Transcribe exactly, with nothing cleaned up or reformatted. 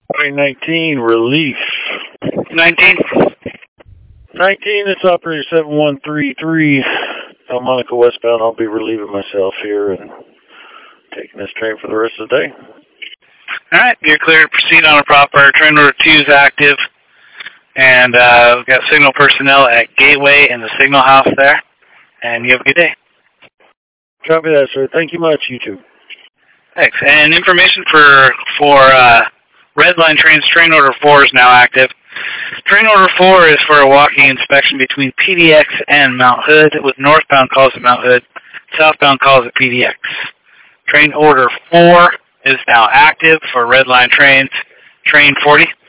Train nineteen, relief. nineteen? nineteen, it's operator seven one three three. Monica westbound. I'll be relieving myself here and taking this train for the rest of the day. All right, you're clear to proceed on a proper. Train order two is active. And uh, we've got signal personnel at Gateway and the signal house there. And you have a good day. Copy that, sir. Thank you much. You too. Thanks. And information for for uh, Red Line trains, train order four is now active. Train order four is for a walking inspection between P D X and Mount Hood, with northbound calls at Mount Hood, southbound calls at P D X. Train order four is now active for Red Line trains, train forty.